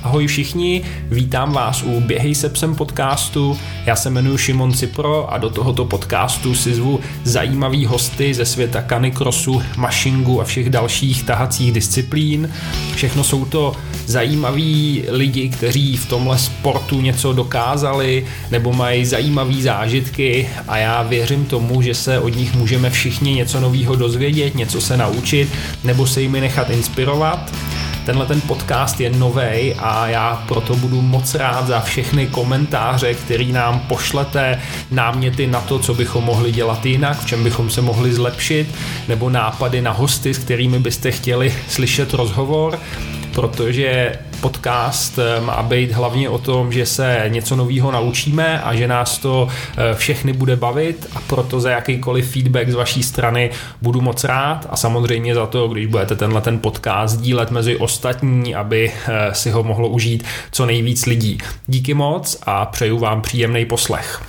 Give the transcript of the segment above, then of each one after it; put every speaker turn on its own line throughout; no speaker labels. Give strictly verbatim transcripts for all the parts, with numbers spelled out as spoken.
Ahoj všichni, vítám vás u Běhej se psem podcastu. Já se jmenuji Šimon Cipro a do tohoto podcastu si zvu zajímavý hosty ze světa canicrossu, mašingu a všech dalších tahacích disciplín. Všechno jsou to zajímaví lidi, kteří v tomhle sportu něco dokázali nebo mají zajímavé zážitky a já věřím tomu, že se od nich můžeme všichni něco nového dozvědět, něco se naučit nebo se jimi nechat inspirovat. Tenhle ten podcast je novej a já proto budu moc rád za všechny komentáře, který nám pošlete, náměty na to, co bychom mohli dělat jinak, v čem bychom se mohli zlepšit, nebo nápady na hosty, s kterými byste chtěli slyšet rozhovor, protože podcast má být hlavně o tom, že se něco nového naučíme a že nás to všechny bude bavit a proto za jakýkoliv feedback z vaší strany budu moc rád a samozřejmě za to, když budete tenhle ten podcast sdílet mezi ostatní, aby si ho mohlo užít co nejvíc lidí. Díky moc a přeju vám příjemný poslech.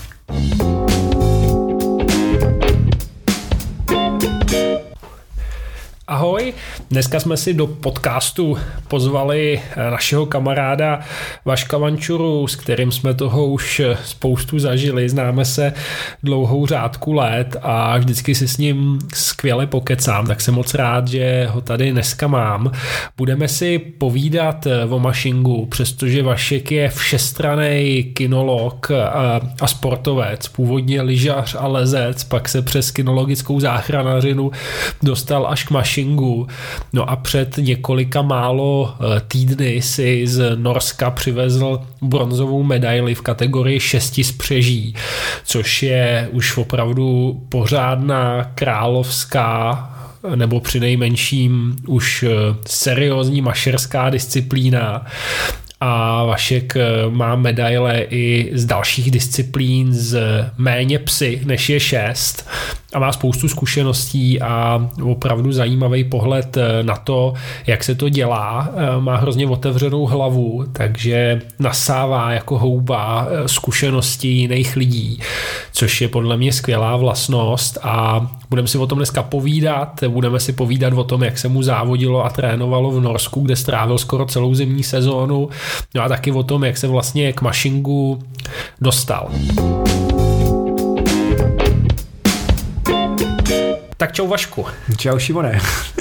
Ahoj, dneska jsme si do podcastu pozvali našeho kamaráda Vaška Vančuru, s kterým jsme toho už spoustu zažili, známe se dlouhou řádku let a vždycky si s ním skvěle pokecám, tak jsem moc rád, že ho tady dneska mám. Budeme si povídat o mašingu, přestože Vašek je všestranný kinolog a sportovec, původně lyžař a lezec, pak se přes kinologickou záchranařinu dostal až k mašingu. No a před několika málo týdny si z Norska přivezl bronzovou medaili v kategorii šesti spřeží, což je už opravdu pořádná královská nebo přinejmenším už seriózní mašerská disciplína. A Vašek má medaile i z dalších disciplín z méně psy, než je šest a má spoustu zkušeností a opravdu zajímavý pohled na to, jak se to dělá. Má hrozně otevřenou hlavu, takže nasává jako houba zkušeností jiných lidí, což je podle mě skvělá vlastnost a budeme si o tom dneska povídat. Budeme si povídat o tom, jak se mu závodilo a trénovalo v Norsku, kde strávil skoro celou zimní sezónu. No a taky o tom, jak se vlastně k mašingu dostal. Tak čau Vašku.
Čau Šimone.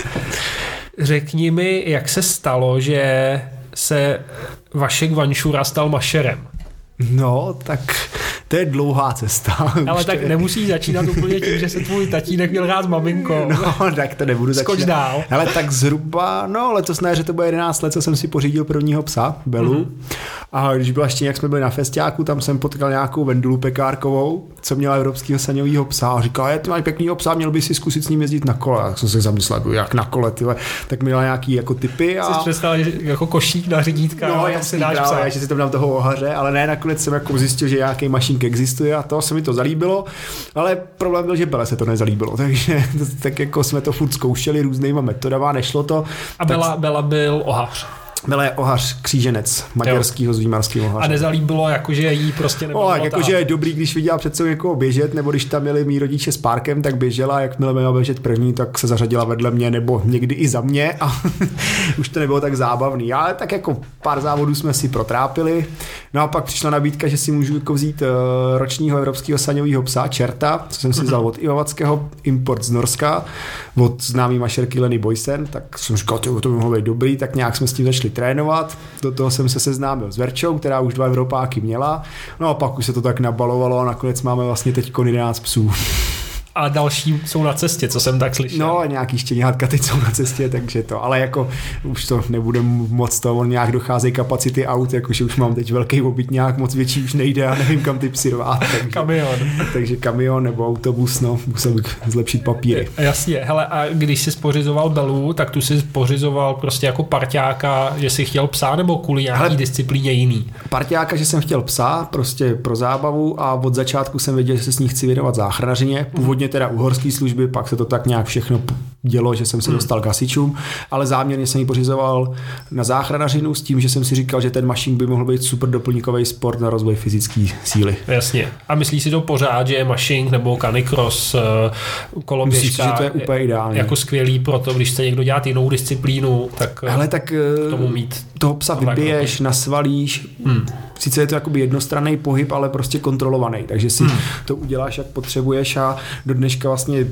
Řekni mi, jak se stalo, že se Vašek Vančura stal mašerem?
No, tak to je dlouhá cesta.
Ale tak je... nemusíš začínat úplně tím, že se tvůj tatínek měl rád s maminkou.
No, tak to nebudu začínat.
Skoč dál.
Ale tak zhruba, no letos ne, že to bude jedenáct let, co jsem si pořídil prvního psa, Belu. Mm-hmm. A když byla ještě, jak jsme byli na festiáku, tam jsem potkal nějakou Vendulu Pekárkovou, co měla evropského saňového psa a říkala, je, ty máš pěknýho psa, měl by si zkusit s ním jezdit na kole. Tak jsem se zamyslel, jak na kole, tyhle. Tak měla nějaký jako typy. A...
Jsi představil, že jako košík na řídítka.
No, jasný, právě, že si tam dám toho ohaře, ale ne, nakonec jsem jako zjistil, že nějaký mašink existuje a to se mi to zalíbilo, ale problém byl, že Bele se to nezalíbilo, takže tak jako jsme to furt zkoušeli různýma metodama, nešlo to.
A Bela, tak... Bela byl ohař.
Bela je ohař, kříženec maďarského z výmarského ohaře.
A nezalíbilo, jakože jí prostě nebylo.
O, jakože je dobrý, když viděla před sebou někoho běžet, nebo když tam měli mý rodiče s párkem, tak běžela, jakmile měla běžet první, tak se zařadila vedle mě, nebo někdy i za mě a už to nebylo tak zábavný. Ale tak jako pár závodů jsme si protrápili. No a pak přišla nabídka, že si můžu jako vzít uh, ročního evropského saňového psa, Čerta, co jsem si vzal od Ivovackého, import z Norska, od známý mašerky Lenny Boysen, tak jsem říkal, to, to by mohlo být dobrý, tak nějak jsme s tím začali trénovat. Do toho jsem se seznámil s Verčou, která už dva Evropáky měla. No a pak už se to tak nabalovalo a nakonec máme vlastně teď jedenáct psů.
A další jsou na cestě, co jsem tak slyšel.
No, nějaký štěňátka teď jsou na cestě, takže to, ale jako už to nebude moc to, on nějak docházejí kapacity aut, jakože už mám teď velký obytňák, moc větší už nejde a nevím, kam ty psy rvát. Takže,
kamion.
Takže kamion nebo autobus, no, musel bych zlepšit papíry.
Jasně, hele, a když jsi pořizoval Belu, tak tu jsi pořizoval prostě jako parťáka, že jsi chtěl psa, nebo kvůli nějaký hele, disciplíně jiný?
Parťáka, že jsem chtěl psa, prostě pro zábavu a od začátku jsem věděl, že se s ní chci věnovat záchranařině, původně teda uhorský služby, pak se to tak nějak všechno dělo, že jsem se dostal k hasičům, ale záměrně jsem ji pořizoval na záchranařinu s tím, že jsem si říkal, že ten mašín by mohl být super doplňkový sport na rozvoj fyzické síly.
Jasně. A myslíš si to pořád, že je mašín nebo canicross, koloběžka?
Myslím, že to je úplně ideální.
Jako skvělý pro to, když chce někdo dělat jinou disciplínu, tak
hele, tak
tomu mít.
Toho psa vybiješ, nasvalíš, hmm. sice je to jakoby jednostranný pohyb, ale prostě kontrolovaný, takže si hmm. to uděláš, jak potřebuješ a do dneška vlastně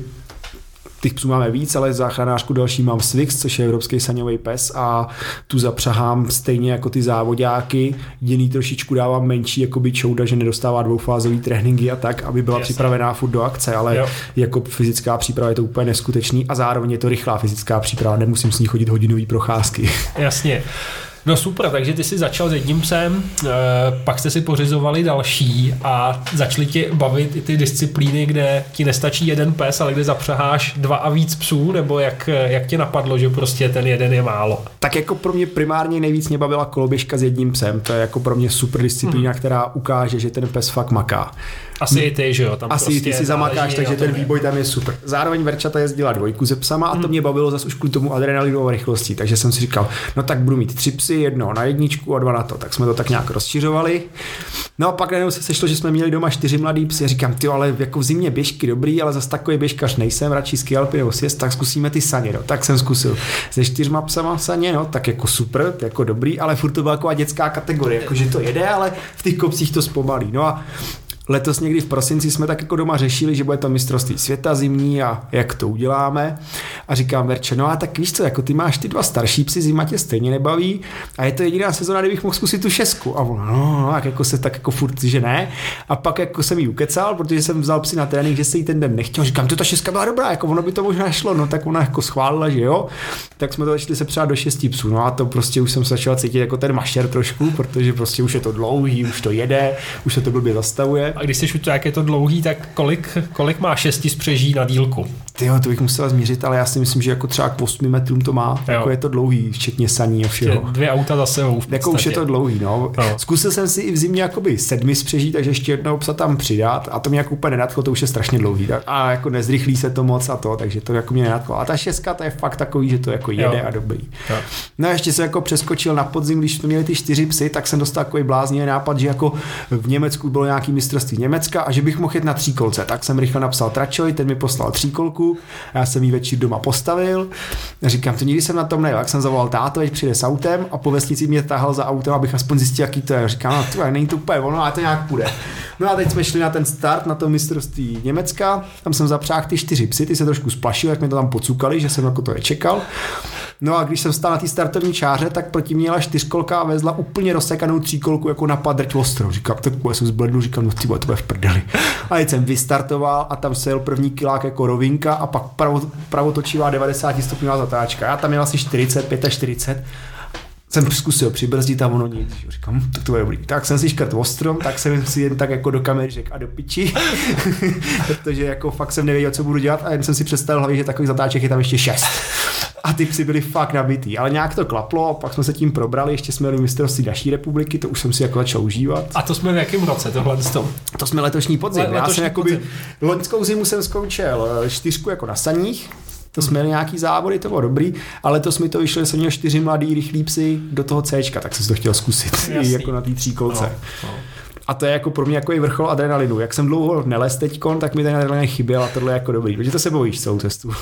těch psů máme víc, ale záchranářku další mám Swix, což je evropský saňový pes a tu zapřahám stejně jako ty závodáky, jiný trošičku dávám menší jakoby čouda, že nedostává dvoufázový tréninky a tak, aby byla Jasně. připravená furt do akce, ale jo. jako fyzická příprava je to úplně neskutečný a zároveň je to rychlá fyzická příprava, nemusím s ní chodit hodinový procházky.
Jasně. No super, takže ty jsi začal s jedním psem, pak jste si pořizovali další a začali tě bavit i ty disciplíny, kde ti nestačí jeden pes, ale kde zapřaháš dva a víc psů, nebo jak, jak tě napadlo, že prostě ten jeden je málo?
Tak jako pro mě primárně nejvíc mě bavila koloběžka s jedním psem, to je jako pro mě super disciplína, hmm. která ukáže, že ten pes fakt maká.
Asi i ty, že jo? Tam
Asi
prostě
ty si zamakáš, takže ten výboj tam je super. Zároveň Verčata jezdila dvojku se psama a to mě bavilo zase už kvůli tomu adrenalinu a rychlosti, takže jsem si říkal, no tak budu mít tři psy, jedno na jedničku a dva na to, tak jsme to tak nějak rozšiřovali. No a pak najednou se sešlo, že jsme měli doma čtyři mladý psy, říkám, ty ale jako v zimě běžky dobrý, ale zase takový běžkař nejsem, radši ski alpy nebo sjezd, tak zkusíme ty saně, no. Tak jsem zkusil se čtyřma psama saně, no, tak jako super, jako dobrý, ale furt to byla taková dětská kategorie, jako že to jede, ale v těch kopcích to zpomalí. No a letos někdy v prosinci jsme tak jako doma řešili, že bude to mistrovství světa zimní a jak to uděláme. A říkám Verče, no a tak víš co, jako ty máš ty dva starší psy, zima tě stejně nebaví a je to jediná sezona, kdybych mohl zkusit tu šestku. A ono, no, no, tak jako se tak jako furt, že ne. A pak jako jsem jí ukecal, protože jsem vzal psy na trénink, že se jí ten den nechtěl. Říkám, to ta šestka byla dobrá, jako ono by to možná šlo, no tak ona jako schválila, že jo. Tak jsme to začali se přát do šesti psů. No a to prostě už jsem se začal cítit jako ten mašer trošku, protože prostě už je to dlouhý, už to jede, už se to blbě zastavuje.
A když jsi už jak je to dlouhý, tak kolik, kolik má šesti spřeží na dílku?
Tyjo, to bych musela změřit, ale já si myslím, že jako třeba k osmi metrům to má, jo. Jako je to dlouhý, včetně saní a všeho.
Dvě auta za sebou.
Jako už je to dlouhý, no. Jo. Zkusil jsem si i v zimě jakoby sedmi spřeží, takže ještě jednou psa tam přidat a to mě jako úplně nenadchlo, to už je strašně dlouhý. Tak, a jako nezrychlí se to moc a to, takže to jako mě nenadchlo. A ta šestka, to je fakt takový, že to jako jede jo. a dobrý. Jo. No a ještě se jako přeskočil na podzim, když jsme měli ty čtyři psy, tak jsem dostal takový bláznivý nápad, že jako v Německu bylo nějaký mistrovství Německa a že bych mohl jet na tříkolce. Tak jsem rychle napsal Tračoj, ten mi poslal tříkolku. Já jsem jí večer doma postavil. Říkám, to nikdy jsem na tom nejel. Jak jsem zavolal táto, ať přijde s autem a po vesnici mě tahal za autem, abych aspoň zjistil, jaký to je. Říkám, no to je, není to úplně ono, ale to nějak půjde. No a teď jsme šli na ten start, na to mistrovství Německa. Tam jsem zapřáhl ty čtyři psy, ty se trošku splašil, jak mi to tam pocukali, že jsem jako to nečekal. No a když jsem stál na té startovní čáře, tak proti mě jela čtyřkolka a vezla úplně rozsekanou tříkolku jako na padrť ostro. Říkám, tak já jsem zblednul, říkám, no ty vole, to bude v prdeli. A teď jsem vystartoval a tam se jel první kilák jako rovinka a pak pravo, pravotočivá devadesát stupňová zatáčka. Já tam měl asi čtyřicet, čtyřicet pět. Jsem zkusil přibrzdit a ono nic. Říkám, tak to je dobrý. Tak jsem si škrt ostrom, tak jsem si jen tak jako do kamery řekl a do piči. Protože jako fakt jsem nevěděl, co budu dělat a jen jsem si představil hlavě, že takových zatáček je tam ještě šest. A ty psy byly fakt nabitý, ale nějak to klaplo a pak jsme se tím probrali, ještě jsme měli mistrovství naší republiky, to už jsem si jako začal užívat.
A to jsme v jakém roce tohle z toho?
To jsme letošní podzim.
Le,
Já jsem jakoby,
podzim.
loňskou zimu jsem zkoušel čtyřku jako na saních, to jsme měli nějaký závody, to bylo dobrý, ale to jsme to vyšlo, že jsem měl čtyři mladý rychlý psy do toho Cčka, tak jsem si to chtěl zkusit, i jako na té tříkolce. No, no. A to je jako pro mě jako i vrchol adrenalinu. Jak jsem dlouho nelez teďkon, tak mi ten adrenalin chyběl a tohle je jako dobrý, protože to se bojíš celou cestu.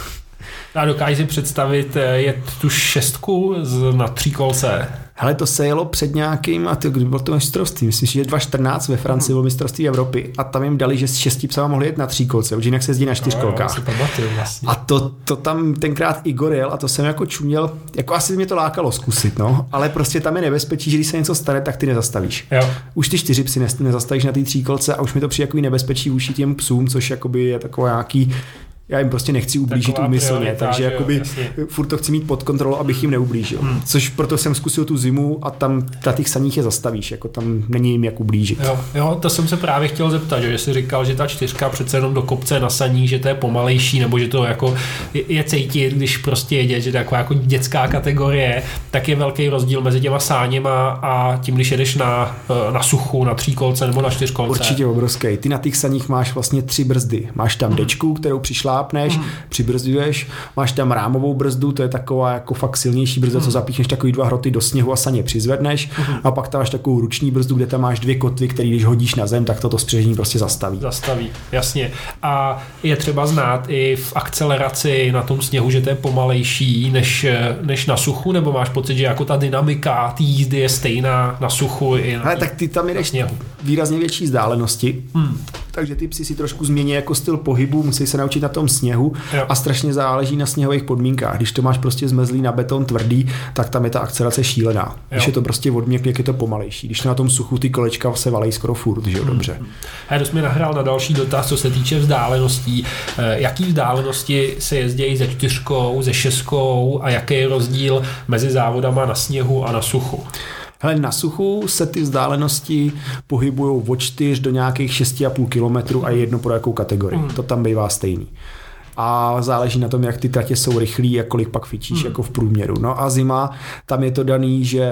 A dokážeš si představit jet tu šestku na tříkolce?
Hele, to se jelo před nějakým, a to, kdy bylo to mistrovství, myslím, že dva tisíce čtrnáct ve Francii bylo mistrovství Evropy a tam jim dali, že s šesti psama mohli jet na tříkolce, už jinak se jezdí na čtyřkolkách.
No, pamatuju, vlastně.
A to, to tam tenkrát Igor jel a to jsem jako čuměl, jako asi mě to lákalo zkusit, no, ale prostě tam je nebezpečí, že když se něco stane, tak ty nezastavíš.
Jo.
Už ty čtyři psy nezastavíš na té tříkolce a už mi to přijde jako nebezpečí vůči těm psům, což jakoby je takový nějaký. Já jim prostě nechci ublížit úmyslně, takže jakoby jo, furt to chci mít pod kontrolou, abych jim neublížil. Hmm. Což proto jsem zkusil tu zimu a tam na těch saních je zastavíš, jako tam není jim jak ublížit.
Jo, jo, to jsem se právě chtěl zeptat, že jsi říkal, že ta čtyřka přece jenom do kopce na saní, že to je pomalejší, nebo že to jako je, je cítit, když prostě jedeš, že taková jako dětská kategorie, tak je velký rozdíl mezi těma sáněma a tím, když jedeš na, na suchu, na tříkolce nebo na čtyřkolce.
Určitě obrovský. Ty na těch saních máš vlastně tři brzdy. Máš tam dečku, kterou přišla našlápneš, mm. přibrzduješ, máš tam rámovou brzdu, to je taková jako fakt silnější brzda, mm. co zapíchneš takový dva hroty do sněhu a saně přizvedneš, mm. a pak tam máš takovou ruční brzdu, kde tam máš dvě kotvy, které když hodíš na zem, tak toto spřežení prostě zastaví.
Zastaví, jasně. A je třeba znát i v akceleraci na tom sněhu, že to je pomalejší než, než na suchu, nebo máš pocit, že jako ta dynamika té jízdy je stejná na suchu i na,
ale tak ty tam jdeš výrazně větší vzdálenosti, hmm. takže ty psi si trošku změní jako styl pohybu, musí se naučit na tom sněhu, jo. A strašně záleží na sněhových podmínkách. Když to máš prostě zmezlý na beton tvrdý, tak tam je ta akcelerace šílená. Když jo. je to prostě vodměk, jak je to pomalejší. Když to na tom suchu ty kolečka se valej skoro furt, že jo, hmm. dobře.
Já to mi nahrál na další dotaz, co se týče vzdáleností. Jaký vzdálenosti se jezdí ze čtyřkou, ze šestkou a jaký je rozdíl mezi závodama na sněhu a na suchu?
Hele, na suchu se ty vzdálenosti pohybují od čtyř do nějakých šest a půl kilometru a je jedno pro jakou kategorii. Mm. To tam bývá stejný. A záleží na tom, jak ty tratě jsou rychlý a kolik pak fičíš mm. jako v průměru. No a zima, tam je to daný, že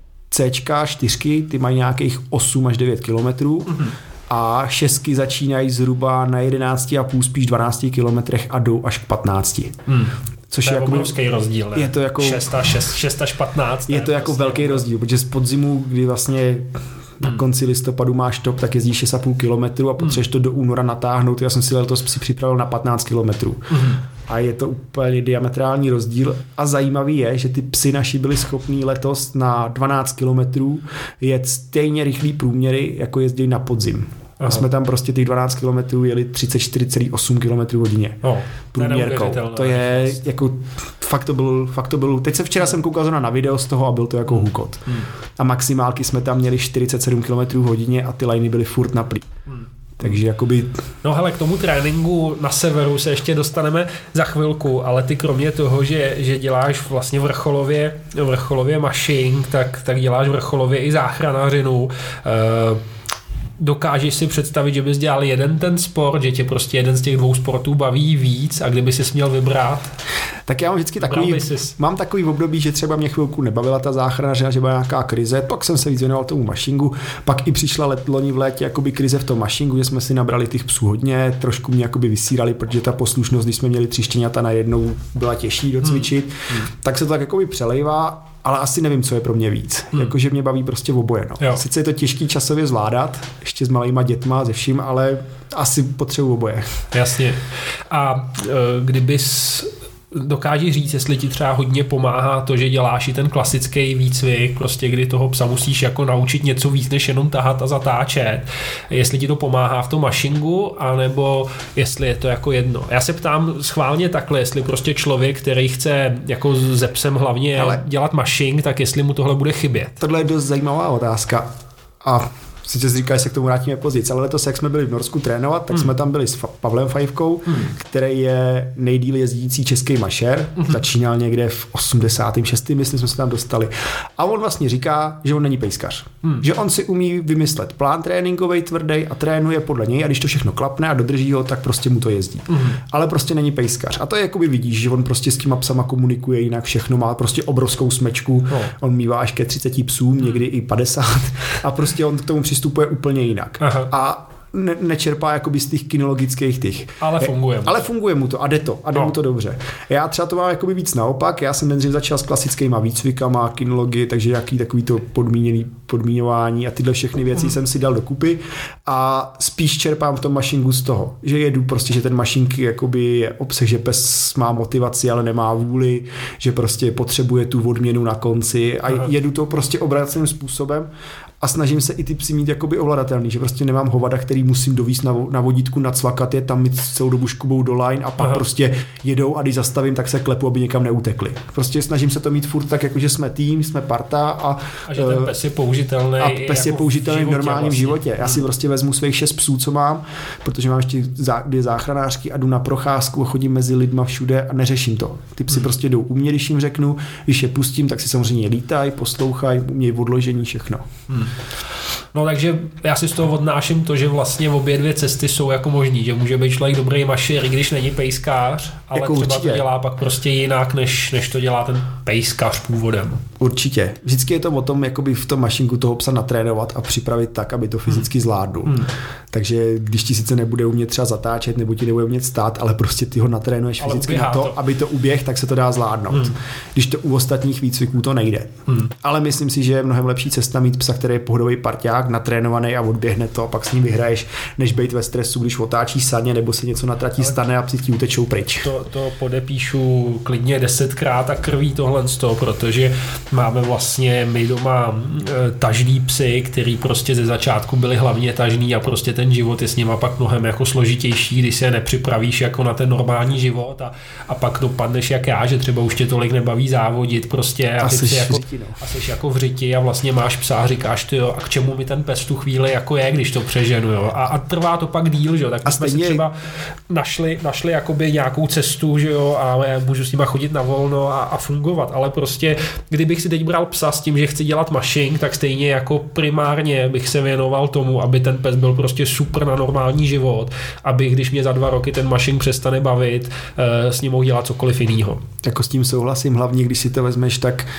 Cčka, čtyřky, ty mají nějakých osm až devět kilometrů, mm. a šestky začínají zhruba na jedenáct a půl, spíš dvanáct kilometrech a jdou až k patnácti. Mm. Což
to je
jako
obrovský rozdíl. Ne?
Je to jako
šest až patnáct.
Je to jako prostě velký rozdíl, protože z podzimu, kdy vlastně na konci listopadu máš top, tak jezdíš šest a půl kilometru a potřebuješ to do února natáhnout. Já jsem si letos si připravil na patnáct kilometrů. Mm. A je to úplně diametrální rozdíl. A zajímavý je, že ty psy naši byli schopní letos na dvanáct kilometrů jet stejně rychlý průměry, jako jezdí na podzim. Aha. A jsme tam prostě těch dvanáct kilometrů jeli třicet čtyři celá osm kilometrů hodině. Oh, průměrkou. To je jako fakt to byl, fakt to byl, teď se včera jsem koukal na video z toho a byl to jako hukot. Hmm. A maximálky jsme tam měli čtyřicet sedm kilometrů hodině a ty liny byly furt na plý. Hmm. Takže jakoby...
No hele, k tomu tréninku na severu se ještě dostaneme za chvilku, ale ty kromě toho, že, že děláš vlastně vrcholově, vrcholově mašing, tak, tak děláš vrcholově i záchranařinu. Uh, Dokážeš si představit, že bys dělal jeden ten sport, že tě prostě jeden z těch dvou sportů baví víc a kdyby jsi měl vybrat?
Tak já mám vždycky takový, mám takový období, že třeba mě chvilku nebavila ta záchranařina, že byla nějaká krize, pak jsem se víc věnoval tomu mašingu, pak i přišla let, loni v létě jakoby krize v tom mašingu, že jsme si nabrali těch psů hodně, trošku mě jakoby vysírali, protože ta poslušnost, když jsme měli tři štěňata najednou, byla těžší docvičit, hmm. tak se to tak jakoby přelejvá. Ale asi nevím, co je pro mě víc. Hmm. Jakože mě baví prostě oboje. No. Sice je to těžký časově zvládat, ještě s malýma dětma, ze vším, ale asi potřebuji oboje.
Jasně. A e, kdybys dokážeš říct, jestli ti třeba hodně pomáhá to, že děláš i ten klasický výcvik, prostě kdy toho psa musíš jako naučit něco víc, než jenom tahat a zatáčet. Jestli ti to pomáhá v tom mašingu, anebo jestli je to jako jedno. Já se ptám schválně takhle, jestli prostě člověk, který chce jako ze psem hlavně ale dělat mašing, tak jestli mu tohle bude chybět.
Tohle je dost zajímavá otázka. A sice říká, že se k tomu vrátíme později, ale letos, jak jsme byli v Norsku trénovat, tak hmm. jsme tam byli s Pavlem Fajfkou, hmm. který je nejdýl jezdící český mašer, hmm. začínal někde v osmdesátém šestém myslím, jsme se tam dostali. A on vlastně říká, že on není pejskař. Hmm. Že on si umí vymyslet plán tréninkovej tvrdý a trénuje podle něj a když to všechno klapne a dodrží ho, tak prostě mu to jezdí. Hmm. Ale prostě není pejskař. A to je jakoby vidíš, že on prostě s těma psama komunikuje jinak, všechno má prostě obrovskou smečku. No. On mívá až ke třiceti psům, někdy i padesát a prostě on k tomu přistupuje úplně jinak. Aha. A ne, nečerpá jakoby z těch kinologických těch.
Ale funguje mu.
Ale funguje mu to a jde to. A jde no. mu to dobře. Já třeba to mám jakoby víc naopak. Já jsem nejdřív začal s klasickýma výcvikama, kinologii, takže jaký takový to podmíněný podmíňování a tyhle všechny věci mm. jsem si dal dokupy a spíš čerpám v tom mašinku z toho, že jedu prostě, že ten mašinky jakoby je obsah, že pes má motivaci, ale nemá vůli, že prostě potřebuje tu odměnu na konci a Aha. jedu to prostě obráceným způsobem. A snažím se i ty psy mít jakoby ovladatelný, že prostě nemám hovada, který musím dovízt na, na vodítku, nacvakat je, tam mít celou dobu škubou do line a pak Aha. prostě jedou a když zastavím, tak se klepu, aby někam neutekli. Prostě snažím se to mít furt tak, jako že jsme tým, jsme parta a,
a že ten pes je použitelný.
A pes je
jako
použitelný v, v normálním vlastně. životě. Já
hmm.
si prostě vezmu svých šest psů, co mám, protože mám ještě dvě záchranářky a jdu na procházku a chodím mezi lidma všude a neřeším to. Ty psy hmm. prostě jdou u mě, když jim řeknu, když je pustím, tak si samozřejmě lítají, poslouchají, umějí odložení, všechno. Hmm.
No takže já si z toho odnáším to, že vlastně obě dvě cesty jsou jako možný, že může být člověk dobrý mašer, i když není pejskář, ale jako třeba určitě to dělá pak prostě jinak, než, než to dělá ten pejskař původem.
Určitě. Vždycky je to o tom, jakoby v tom mašinku toho psa natrénovat a připravit tak, aby to fyzicky hmm. zvládl. Hmm. Takže když ti sice nebude umět třeba zatáčet, nebo ti nebude umět stát, ale prostě ty ho natrénuješ ale fyzicky na to, to, aby to uběh, tak se to dá zvládnout. Hmm. Když to u ostatních výcviků to nejde. Hmm. Ale myslím si, že je mnohem lepší cesta mít psa, který je pohodový parťák, natrénovaný a odběhne to a pak s ním vyhraješ, než být ve stresu, když otáčí saně nebo se něco na trati stane a psi ti utečou pryč.
To, to podepíšu klidně desetkrát a krví tohle z toho, protože máme vlastně my doma tažný psy, který prostě ze začátku byli hlavně tažný a prostě ten život je s nima pak mnohem jako složitější, když se je nepřipravíš jako na ten normální život a, a pak dopadneš jak já, že třeba už tě tolik nebaví závodit prostě a, a, ty jako, řiti, no. a jsi jako v řiti a vlastně máš psa a říkáš ty jo, a k čemu mi ten pes tu chvíli jako je, když to přeženu, jo? A, a trvá to pak díl, že jo, tak my jsme si třeba našli, našli jakoby nějakou cestu, že jo, a můžu s nima chodit na volno a, a fungovat, ale prostě kdybych si teď bral psa s tím, že chci dělat mašink, tak stejně jako primárně bych se věnoval tomu, aby ten pes byl prostě super na normální život, aby když mě za dva roky ten mašink přestane bavit, s ním mohl dělat cokoliv jinýho.
Jako s tím souhlasím, hlavně když si to vezmeš, tak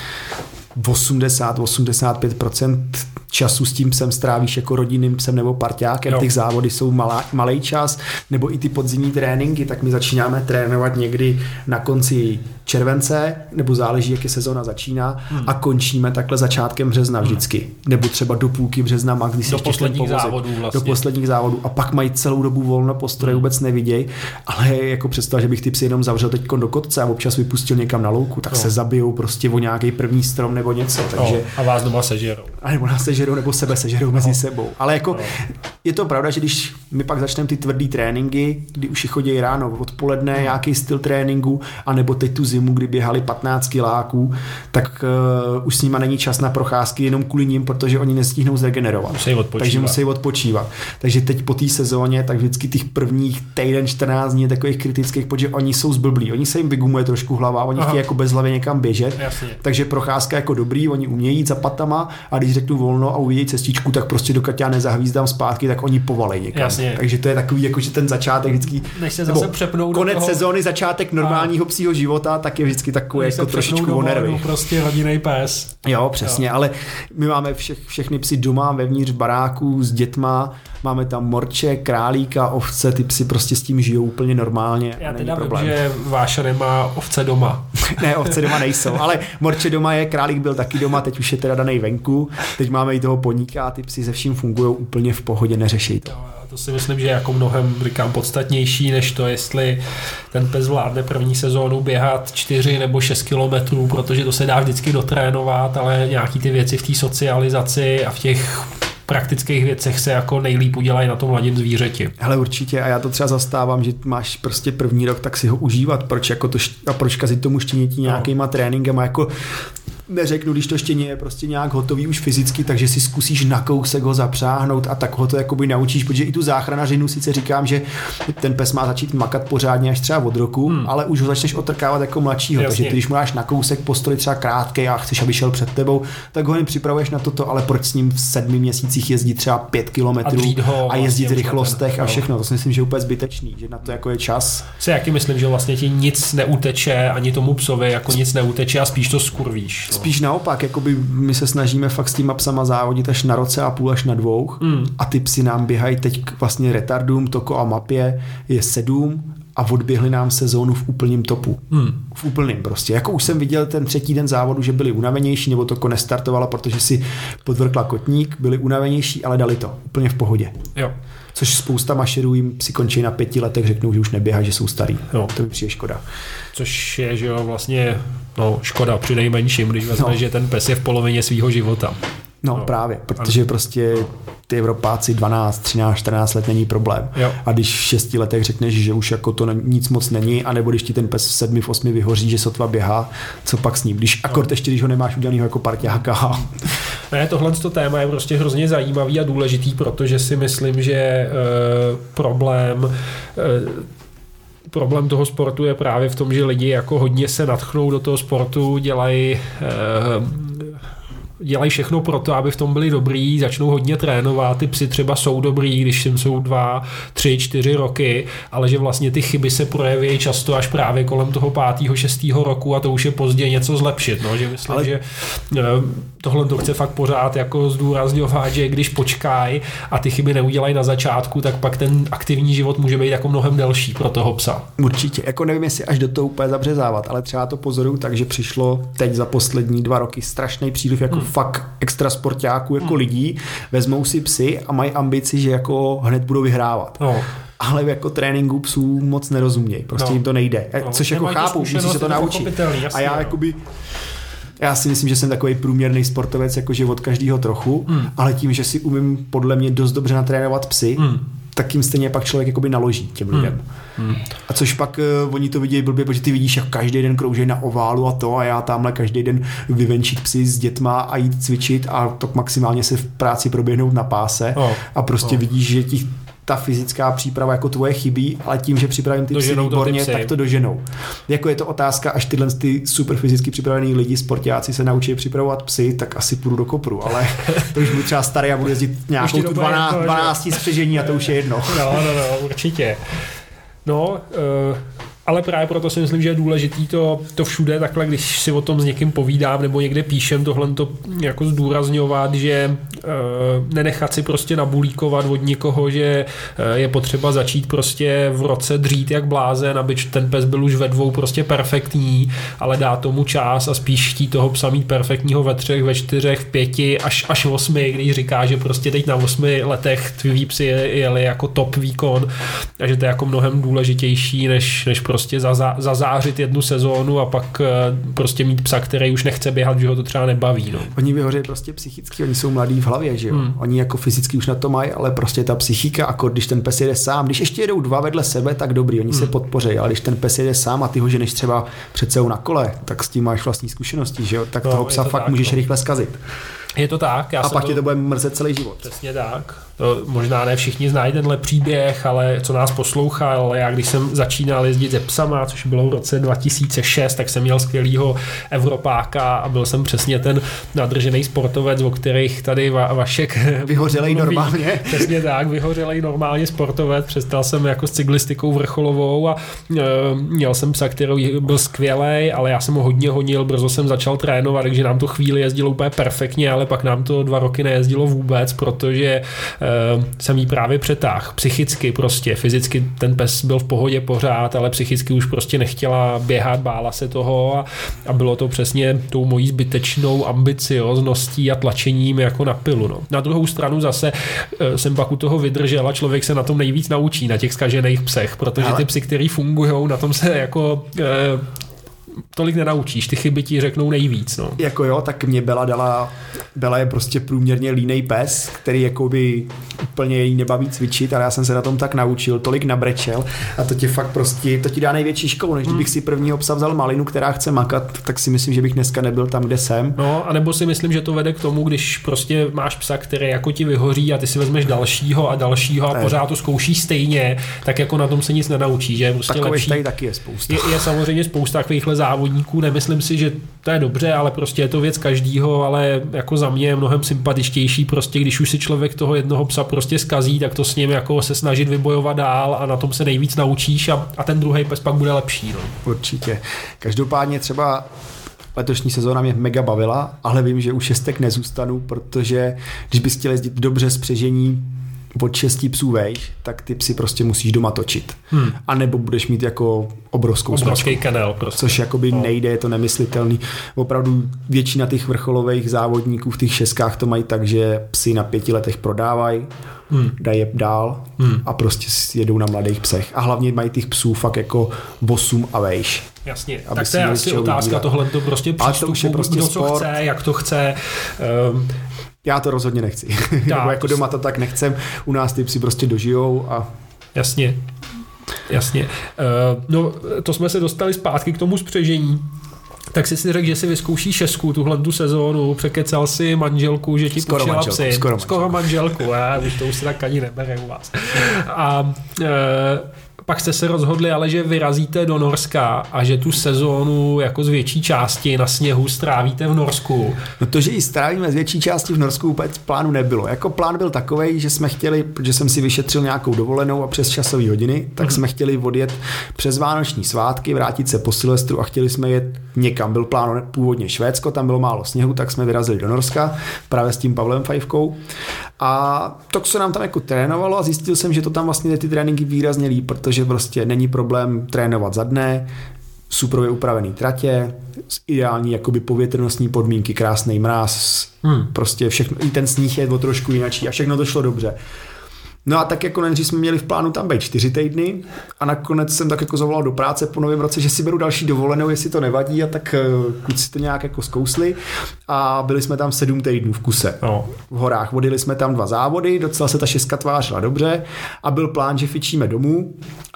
osmdesát až osmdesát pět procent času s tím psem strávíš jako rodinným psem nebo parťákem. No. Těch závody jsou malá, malej čas, nebo i ty podzimní tréninky, tak my začínáme trénovat někdy na konci července, nebo záleží, jak je sezóna začíná, hmm. a končíme takhle začátkem března vždycky. Hmm. Nebo třeba do půlky března, má když
do posledních závodů vlastně.
Do posledních závodů. A pak mají celou dobu volno, postroje hmm. vůbec neviděj, ale jako představ, že bych ty psy jenom zavřel teď do kopce a občas vypustil někam na louku, tak no. se zabijou prostě o nějaký první strom nebo něco. Takže...
No. A vás doma sežerou.
A nebo nás sežerou, nebo sebe sežerou mezi no. sebou. Ale jako no. je to pravda, že když my pak začneme ty tvrdý tréninky, kdy už chodí ráno, odpoledne, no. nějaký styl tréninku, anebo teď tu zimu, kdy běhali patnáct kiláků, tak uh, už s nima není čas na procházky jenom kvůli nim, protože oni nestihnou zregenerovat.
Musí odpočívat.
Takže musí odpočívat. Takže teď po té sezóně, tak vždycky těch prvních týden, čtrnáct dní takových kritických, protože oni jsou zblblí. Oni se jim vygumuje trošku hlava, oni chtějí jako bez hlavy někam běžet.
Jasně.
Takže procházka jako dobrý, oni umějí jít za patama a když řeknu volno a uvidí cestičku, tak prostě dokud já nezahvízdám zpátky, tak oni povalej někam.
Jasně.
Takže to je takový, jako že ten začátek vždycky,
než se zase přepnou
konec
do toho...
sezóny, začátek normálního psího života, tak je vždycky takový jako trošičku o nervy.
Prostě rodinný pes.
Jo, přesně, jo. Ale my máme všech, všechny psy doma, vevnitř baráků s dětma, máme tam morče, králíka, ovce, ty psy prostě s tím žijou úplně normálně.
Já teda vím, že Váša nemá ovce doma.
Ne, ovce doma nejsou, ale morče doma je, králík byl taky doma, teď už je teda danej venku, teď máme i toho poníka a ty psy se vším fungují úplně v pohodě, neřeší to.
To si myslím, že je jako mnohem, říkám, podstatnější, než to, jestli ten pes zvládne první sezónu běhat čtyři nebo šest kilometrů, protože to se dá vždycky dotrénovat, ale nějaký ty věci v té socializaci a v těch praktických věcech se jako nejlíp udělají na tom mladém zvířeti.
Hele, určitě, a já to třeba zastávám, že máš prostě první rok, tak si ho užívat, proč jako to a proč kazit tomu štěnětí nějakýma no. tréninkama, jako neřeknu, když to štěně je prostě nějak hotový už fyzicky, takže si zkusíš na kousek ho zapřáhnout a tak ho to jakoby naučíš, protože i tu záchranařinu sice říkám, že ten pes má začít makat pořádně až třeba od roku, hmm. ale už ho začneš otrkávat jako mladšího, Jasně. takže když mu dáš na kousek postroj třeba krátkej a chceš, aby šel před tebou, tak ho jen připravuješ na toto, ale proč s ním v sedmi měsících jezdí třeba pět kilometrů a, a jezdit vlastně v rychlostech ten, a všechno, to si myslím, že je úplně zbytečný, že na to jako je čas.
Si jaký myslím, že vlastně ti nic neuteče, ani tomu psovi jako nic neuteče a spíš to skurvíš.
Spíš naopak, jakoby my se snažíme fakt s těma psama závodit až na roce a půl, až na dvou mm. a ty psy nám běhají teď vlastně retardům, Toko a Mapě je sedm a odběhli nám sezónu v úplném topu. Mm. V úplném prostě. Jako už jsem viděl ten třetí den závodu, že byli unavenější, nebo Toko nestartovala, protože si podvrkla kotník, byli unavenější, ale dali to úplně v pohodě.
Jo.
Což spousta mašerů jim si končí na pěti letech, řeknou, že už neběhá, že jsou starý. Jo. To mi přijde škoda.
Což je, že jo, vlastně no, škoda při nejmenším, když vezme, no. že ten pes je v polovině svýho života.
No, no právě, protože ano. prostě ty Evropáci dvanáct, třináct, čtrnáct let není problém. Jo. A když v šesti letech řekneš, že už jako to nic moc není, anebo když ti ten pes v sedmi, v osmi vyhoří, že sotva běhá, co pak s ním? Když akord ještě, když ho nemáš udělanýho jako parťáka.
Ne, tohle téma je prostě hrozně zajímavý a důležitý, protože si myslím, že e, problém e, Problém toho sportu je právě v tom, že lidi jako hodně se nadchnou do toho sportu, dělají eh, dělají všechno pro to, aby v tom byli dobrý, začnou hodně trénovat, ty psi třeba jsou dobrý, když jim jsou dva, tři, čtyři roky, ale že vlastně ty chyby se projeví často až právě kolem toho pátého, šestého roku a to už je pozdě něco zlepšit. No, že myslím, ale... že tohle to chce fakt pořád jako zdůrazňovat, že když počkají a ty chyby neudělají na začátku, tak pak ten aktivní život může být jako mnohem delší pro toho psa.
Určitě, jako nevím, jestli až do toho úplně zabřezávat, ale třeba to pozoruju tak, že přišlo teď za poslední dva roky strašný příliv jako hmm. fakt extra sportáků jako hmm. lidí, vezmou si psy a mají ambici, že jako hned budou vyhrávat. No. Ale jako tréninku psů moc nerozumějí, prostě no. jim to nejde, no. což jako chápu, musí se to naučit. A já jakoby Já si myslím, že jsem takový průměrný sportovec, jakože od každého trochu, hmm. ale tím, že si umím podle mě dost dobře natrénovat psy, hmm. tak jim stejně pak člověk jakoby naloží těm lidem. Hmm. A což pak uh, oni to vidějí blbě, protože ty vidíš, jak každý den kroužej na oválu a to a já tamhle každý den vyvenčit psy s dětma a jít cvičit a to maximálně se v práci proběhnout na páse oh. a prostě oh. vidíš, že ti ta fyzická příprava jako tvoje chybí, ale tím, že připravím ty psy výborně, tak to doženou. Jako je to otázka, až tyhle ty super fyzicky připravený lidi, sportáci se naučí připravovat psy, tak asi půjdu do kopru, ale to už budu třeba starý a budu jezdit nějakou tu dvanáct spřežení a to už je jedno.
No, no, no, určitě. No, uh... ale právě proto si myslím, že je důležitý to, to všude takhle, když si o tom s někým povídám nebo někde píšem, tohle to jako zdůrazňovat, že e, nenechat si prostě nabulíkovat od nikoho, že e, je potřeba začít prostě v roce dřít jak blázen, aby ten pes byl už ve dvou prostě perfektní, ale dá tomu čas a spíš chtít toho psa mít perfektního ve třech, ve čtyřech, v pěti, až, až v osmi, když říká, že prostě teď na osmi letech tví psi jeli jako top výkon a že to je jako mnohem důležitější, než, než prostě prostě zazářit jednu sezónu a pak prostě mít psa, který už nechce běhat, že ho to třeba nebaví. No.
Oni vyhoří prostě psychicky, oni jsou mladí v hlavě, že jo. Hmm. Oni jako fyzicky už na to mají, ale prostě ta psychika, jako když ten pes jede sám, když ještě jedou dva vedle sebe, tak dobrý, oni hmm. se podpoří, ale když ten pes jede sám a ty ho ženeš třeba před sebou na kole, tak s tím máš vlastní zkušenosti, že jo, tak no, toho psa to fakt tak, můžeš no. rychle zkazit.
Je to tak. Já
a pak tě to bude mrzet celý život.
Přesně tak. To možná ne všichni znají tenhle příběh, ale co nás poslouchal, ale já když jsem začínal jezdit se psama, což bylo v roce dva tisíce šest, tak jsem měl skvělýho Evropáka a byl jsem přesně ten nadržený sportovec, o kterých tady Va- Vašek
vyhořelej normálně.
Přesně tak, vyhořelej normálně sportovec. Přestal jsem jako s cyklistikou vrcholovou a e, měl jsem psa, který byl skvělej, ale já jsem ho hodně honil, brzo jsem začal trénovat, takže nám to chvíli jezdilo úplně perfektně, ale pak nám to dva roky nejezdilo vůbec, protože uh, jsem jí právě přetáhl. Psychicky prostě, fyzicky ten pes byl v pohodě pořád, ale psychicky už prostě nechtěla běhat, bála se toho a, a bylo to přesně tou mojí zbytečnou ambiciozností a tlačením jako na pilu. No. Na druhou stranu zase uh, jsem pak u toho vydržel a člověk se na tom nejvíc naučí, na těch zkažených psech, protože ale... ty psy, který fungujou, na tom se jako... Uh, tolik nenaučíš, ty chyby ti řeknou nejvíc. No.
Jako jo, tak mě Bela dala, Bela je prostě průměrně línej pes, který jakoby úplně jí nebaví cvičit, ale já jsem se na tom tak naučil, tolik nabrečel a to ti fakt prostě, to ti dá největší školu, než kdybych si prvního psa vzal malinu, která chce makat, tak si myslím, že bych dneska nebyl tam, kde jsem.
No, anebo si myslím, že to vede k tomu, když prostě máš psa, který jako ti vyhoří a ty si vezmeš dalšího a dalšího a pořád to zkoušíš stejně, tak jako na tom se nic nenaučíš, že je prostě
takových
lepší.
Tady taky je spousta.
Je, je samozřejmě spousta takovýchhle závodníků, nemyslím si, že to je dobře, ale prostě je to věc každýho, ale jako za mě je mnohem sympatičtější prostě, když už si člověk toho jednoho psa prostě zkazí, tak to s ním jako se snažit vybojovat dál a na tom se nejvíc naučíš a, a ten druhý pes pak bude lepší. No.
Určitě. Každopádně třeba letošní sezóna mě mega bavila, ale vím, že u šestek nezůstanu, protože když bys chtěl jezdit dobře spřežení od šesti psů vejš, tak ty psy prostě musíš doma točit. Hmm. A nebo budeš mít jako obrovskou
obrovský kanál prostě.
Což jakoby no. nejde, je to nemyslitelný. Opravdu většina těch vrcholových závodníků v těch šestkách to mají tak, že psy na pěti letech prodávají, hmm. dají je dál hmm. a prostě jedou na mladých psech. A hlavně mají těch psů fakt jako osm a vejš.
Jasně, tak to je asi otázka tohle to prostě přístupu, to prostě kdo sport. Co chce, jak to chce. Um,
Já to rozhodně nechci. Nebo jako doma to tak nechcem. U nás ty psi prostě dožijou a...
Jasně. Jasně. Uh, no, to jsme se dostali zpátky k tomu spřežení. Tak jsi si řekl, že si vyzkouší šestku tuhle tu sezónu, překecal si manželku, že ti
skoro
počila psy.
Skoro,
skoro manželku. A už to už se tak ani nebere u vás. A uh, pak jste se rozhodli, ale že vyrazíte do Norska a že tu sezónu jako z větší části na sněhu strávíte v Norsku.
No to, že ji strávíme z větší části v Norsku, úplně plánu nebylo. Jako plán byl takovej, že jsme chtěli, protože jsem si vyšetřil nějakou dovolenou a přes časové hodiny, tak mm. jsme chtěli odjet přes vánoční svátky, vrátit se po Silvestru a chtěli jsme jet někam. Byl plán původně Švédsko, tam bylo málo sněhu, tak jsme vyrazili do Norska právě s tím Pavlem Fajfkou. A to se nám tam jako trénovalo a zjistil jsem, že to tam vlastně ty tréninky výrazně líp, protože prostě není problém trénovat za dne, suprově upravený tratě, ideální jakoby povětrnostní podmínky, krásný mráz, hmm. prostě všechno, i ten sníh je o trošku jinačí a všechno to šlo dobře. No a tak jako nejdřív jsme měli v plánu tam být čtyři týdny a nakonec jsem tak jako zavolal do práce po novém roce, že si beru další dovolenou, jestli to nevadí, a tak kluci to nějak jako zkousli a byli jsme tam sedm týdnů v kuse. No. V horách. Vodili jsme tam dva závody, docela se ta šestka tvářila dobře a byl plán, že fičíme domů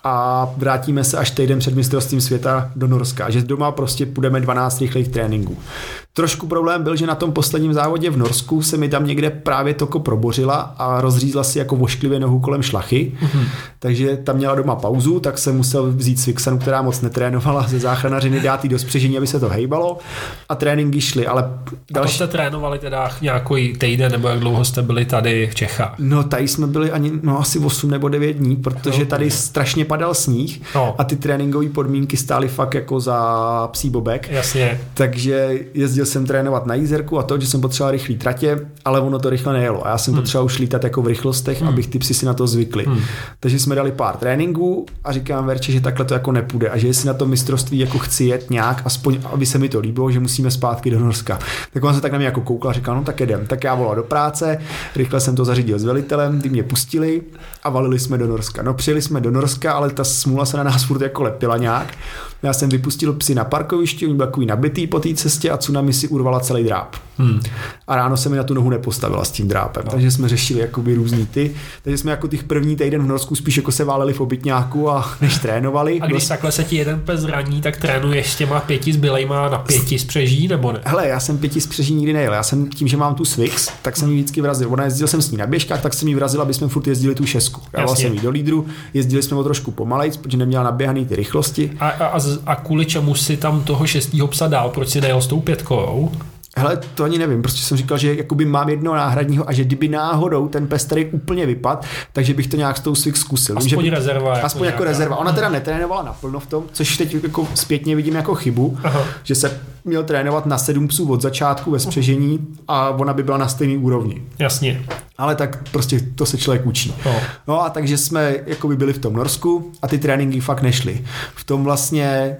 a vrátíme se až týden před mistrovstvím světa do Norska, že doma prostě půjdeme dvanáct rychlých tréninků. Trošku problém byl, že na tom posledním závodě v Norsku se mi tam někde právě toko probořila a rozřízla si jako vošklivě nohu kolem šlachy, mm-hmm. takže tam měla doma pauzu, tak jsem musel vzít Svixanu, která moc netrénovala, ze záchranařiny dát jí do spřežení, aby se to hejbalo a tréninky šly, ale
další... A to jste trénovali teda nějaký týden, nebo jak dlouho jste byli tady v Čechách?
No tady jsme byli ani no, asi osm nebo devět dní, protože tady strašně padal sníh no. a ty tréninkové podmínky stály fakt jako za psí bobek.
Jasně.
Takže jezdil jsem trénovat na jízerku a to, že jsem potřeboval rychlý tratě, ale ono to rychle nejelo. A já jsem hmm. potřeboval už lítat jako v rychlostech, hmm. abych ty psi si na to zvykli. Hmm. Takže jsme dali pár tréninků a říkám Verče, že takhle to jako nepůjde a že jestli na to mistrovství jako chci jet nějak, aspoň aby se mi to líbilo, že musíme zpátky do Norska. Tak on se tak na mě jako koukal a říkal, no tak jedem. Tak já volal do práce, rychle jsem to zařídil s velitelem, ty mě pustili a valili jsme do Norska. No přijeli jsme do Norska, ale ta smůla se na nás furt jako lepila nějak. Já jsem vypustil psy na parkovišti, oni byli takový nabitý po té cestě a tsunami si urvala celý dráp. Hmm. A ráno se mi na tu nohu nepostavila s tím drápem, no. takže jsme řešili jakoby různý ty. Takže jsme jako těch první týden v Norsku spíš jako se váleli v obytňáku a než trénovali.
A když Dost... takhle se ti jeden pes zraní, tak trénuješ s těma pěti zbylejma na pěti spřeží, nebo ne?
Hele, já jsem pěti spřeží nikdy nejel. Já jsem tím, že mám tu Swix, tak jsem ji vždycky vrazil. Ona jezdil jsem s ní na běžkách, tak jsem ji vrazil, aby jsme furt jezdili tu šestku. Dával jsem ji do lídru, jezdili jsme o trošku pomalejc, protože neměla naběhaný ty rychlosti.
A, a, a kvůli čemu si tam toho šestýho psa dál? Proč si nejel s tou pětkou?
Hele, to ani nevím, prostě jsem říkal, že jakoby mám jednoho náhradního a že kdyby náhodou ten pes tady úplně vypad, takže bych to nějak s tou Swix zkusil.
Aspoň
Vím, že
rezerva.
Aspoň jako, jako rezerva. Ona teda netrénovala naplno v tom, což teď jako zpětně vidím jako chybu, Aha. že se měl trénovat na sedm psů od začátku ve spřežení a ona by byla na stejný úrovni.
Jasně.
Ale tak prostě to se člověk učí. No, no a takže jsme jakoby byli v tom Norsku a ty tréninky fakt nešly. V tom vlastně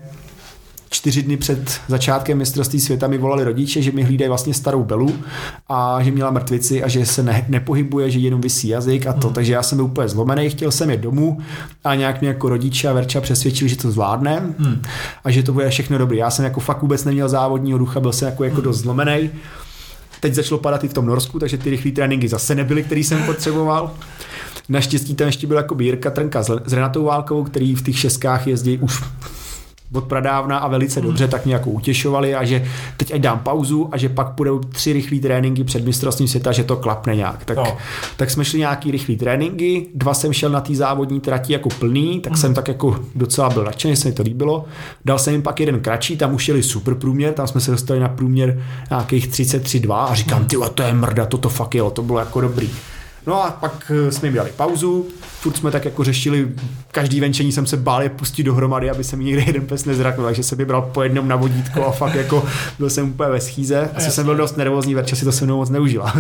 čtyři dny před začátkem mistrovství světa mi volali rodiče, že mi hlídají vlastně starou Belu a že měla mrtvici a že se ne, nepohybuje, že jenom visí jazyk a to. Hmm. Takže já jsem byl úplně zlomený, chtěl jsem jít domů a nějak mě jako rodiče a Verča přesvědčili, že to zvládne hmm. a že to bude všechno dobrý. Já jsem jako fakt vůbec neměl závodního ducha, byl jsem jako, jako dost zlomený. Teď začalo padat i v tom Norsku, takže ty rychlé tréninky zase nebyly, který jsem potřeboval. Naštěstí tam ještě byl jako Jirka Trnka s Renatou Válkovou, který v těch šestkách jezdí už od pradávna a velice dobře, tak mě jako utěšovali a že teď ať dám pauzu a že pak půjdou tři rychlý tréninky před mistrovstvím světa, že to klapne nějak. Tak, no. tak jsme šli nějaký rychlý tréninky, dva jsem šel na té závodní trati jako plný, tak mm. jsem tak jako docela byl nadšený, se mi to líbilo. Dal jsem jim pak jeden kratší, tam už jeli super průměr, tam jsme se dostali na průměr nějakých třicet tři dva a říkám, tyhle, to je mrda, toto fakt jelo, to bylo jako dobrý. No a pak jsme jim dali pauzu, furt jsme tak jako řešili, každý venčení jsem se bál je pustit dohromady, aby se mi někde jeden pes nezrakl, takže jsem vybral po jednom na vodítko a fakt jako byl jsem úplně ve schýze, asi jsem byl dost nervózní, Verča si to se mnou moc neužila.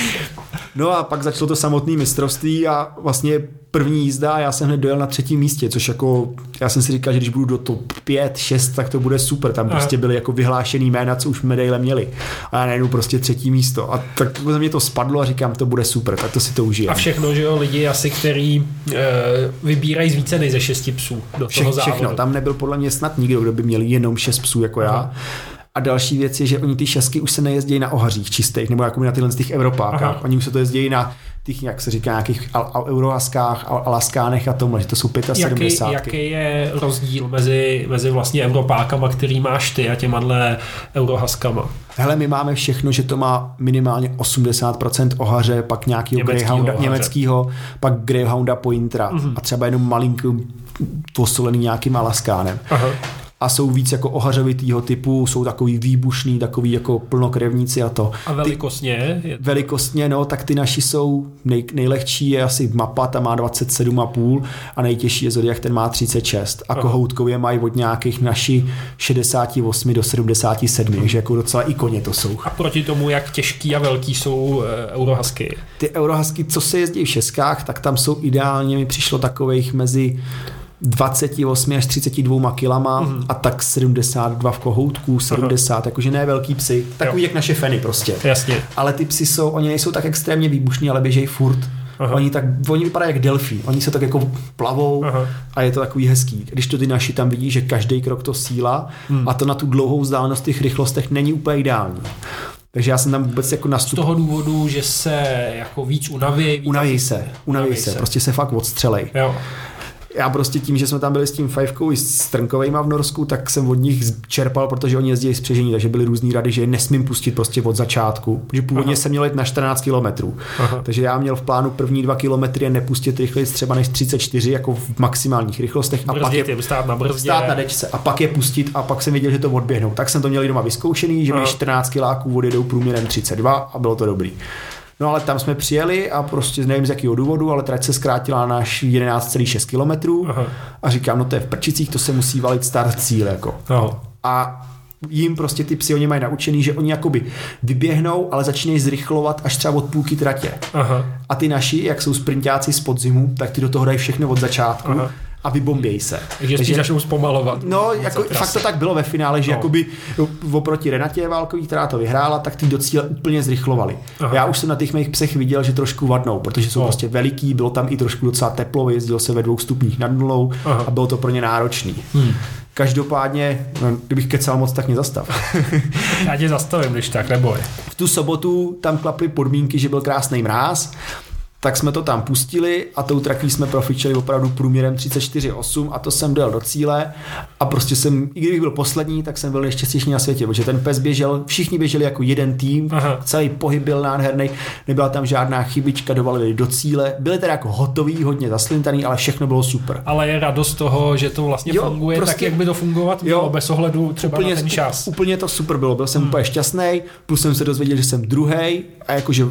No a pak začalo to samotné mistrovství a vlastně první jízda a já jsem hned dojel na třetím místě, což jako, já jsem si říkal, že když budu do top pět, šest, tak to bude super, tam prostě byly jako vyhlášený jména, co už medaile měli a já najednou prostě třetí místo a tak za mě to spadlo a říkám, to bude super, tak to si to užijem.
A všechno, že jo, lidi asi, který e, vybírají z více než ze šesti psů do Vše, toho závodu. Všechno,
tam nebyl podle mě snad nikdo, kdo by měl jenom šest psů jako Aha. já. A další věc je, že oni ty šestky už se nejezdí na ohařích čistých, nebo jako na tyhle z těch Evropákách. Oni už se to jezdí na těch, jak se říká, nějakých eurohaskách, alaskánech a tomhle, že to jsou sedmdesát.
Jaký, jaký je rozdíl mezi, mezi vlastně Evropákama, který máš ty a těma eurohaskama?
Hele, my máme všechno, že to má minimálně osmdesát procent ohaře, pak nějakého greyhounda německýho, pak greyhounda pointera mm-hmm. a třeba jenom malinkou posolený nějakým alaskánem. Aha. A jsou víc jako ohařovitýho typu, jsou takový výbušný, takový jako plnokrevníci a to.
A velikostně?
Ty, velikostně, no, tak ty naši jsou, nej, nejlehčí je asi Mapa, ta má dvacet sedm a půl a nejtěžší je Zodiac, ten má třicet šest. A kohoutkově mají od nějakých naši šedesát osm do sedmdesát sedm, takže jako docela i koně to jsou.
A proti tomu, jak těžký a velký jsou eurohusky?
Ty eurohusky, co se jezdí v šeskách, tak tam jsou ideálně, mi přišlo takových mezi dvacet osm až třicet dva kilama mm. a tak sedmdesát dva v kohoutku, sedmdesát, Aha. jakože ne velký psy, takový jo. jak naše feny prostě.
Jasně.
Ale ty psy jsou, oni nejsou tak extrémně výbušní, ale běžejí furt. Aha. Oni tak, oni vypadají jak delfí, oni se tak jako plavou Aha. a je to takový hezký. Když to ty naši tam vidí, že každý krok to síla mm. a to na tu dlouhou vzdálenost těch rychlostech není úplně ideální. Takže já jsem tam vůbec jako nastup...
Z toho důvodu, že se jako víc unaví.
Unaví se, unaví se, se, prostě se fakt odstřelej.
Jo.
Já prostě tím, že jsme tam byli s tím fajfkou i s Trnkovejma v Norsku, tak jsem od nich čerpal, protože oni jezdí spřežení, takže byly různý rady, že je nesmím pustit prostě od začátku. Protože původně Aha. jsem měl jít na čtrnáct kilometrů. Takže já měl v plánu první dva kilometry je nepustit rychleji třeba než třicet čtyři jako v maximálních rychlostech a
Brzdit,
pak je
stát na brzdě.
Stát na dečce a pak je pustit a pak jsem věděl, že to odběhnou. Tak jsem to měl doma vyzkoušený, že mi čtrnáct kiláků odjedou průměrem třicet dva a bylo to dobrý. No ale tam jsme přijeli a prostě nevím z jakého důvodu, ale trať se zkrátila na jedenáct celá šest kilometrů a říkám, no to je v prčicích, to se musí valit start cíl jako. Aha. A jim prostě ty psy, oni mají naučený, že oni jakoby vyběhnou, ale začínají zrychlovat až třeba od půlky tratě. Aha. A ty naši, jak jsou sprintáci z podzimu, tak ty do toho dají všechno od začátku. Aha. A vybombějí se.
Takže spíš začnou zpomalovat.
No, jako, fakt to tak bylo ve finále, že no. jakoby oproti Renatě Válkový, která to vyhrála, tak ty do cíle úplně zrychlovali. Aha. Já už jsem na těch mých psech viděl, že trošku vadnou, protože jsou no. prostě veliký, bylo tam i trošku docela teplo, jezdilo se ve dvou stupních nad nulou Aha. a bylo to pro ně náročný. Hmm. Každopádně, no, kdybych kecal moc, tak mě zastav.
Já tě zastavím, když tak, neboj.
V tu sobotu tam klaply podmínky, že byl krásný mráz, tak jsme to tam pustili a tou traky jsme profičili opravdu průměrem třicet čtyři osm a to jsem dojel do cíle a prostě jsem, i kdybych byl poslední, tak jsem byl nejšťastnější na světě, protože ten pes běžel, všichni běželi jako jeden tým, Aha. celý pohyb byl nádherný, nebyla tam žádná chybička, dovalili do cíle, byli teda jako hotoví, hodně zaslintaný, ale všechno bylo super.
Ale je radost toho, že to vlastně jo, funguje prostě, tak, jak by to fungovat mělo, jo, bez ohledu třeba úplně, na ten čas.
Úplně to super bylo, byl jsem hmm. úplně šťastný, plus jsem se dozvěděl, že jsem druhej a jakože